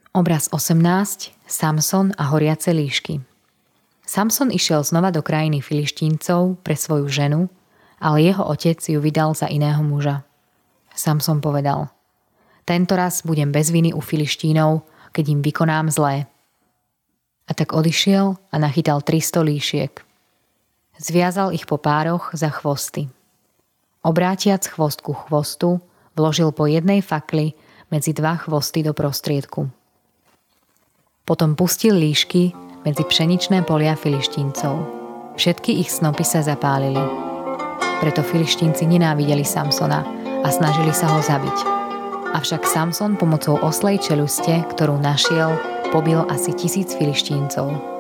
Obraz 18. Samson a horiace líšky. Samson išiel znova do krajiny Filištíncov pre svoju ženu, ale jeho otec ju vydal za iného muža. Samson povedal: Tento raz budem bez viny u Filištínov, keď im vykonám zlé. A tak odišiel a nachytal 300 líšiek. Zviazal ich po pároch za chvosty. Obrátiac chvost ku chvostu, vložil po jednej fakli medzi 2 chvosty do prostriedku. Potom pustil líšky medzi pšeničné polia Filištíncov. Všetky ich snopy sa zapálili. Preto Filištínci nenávideli Samsona a snažili sa ho zabiť. Avšak Samson pomocou oslej čeluste, ktorú našiel, pobil asi 1000 Filištíncov.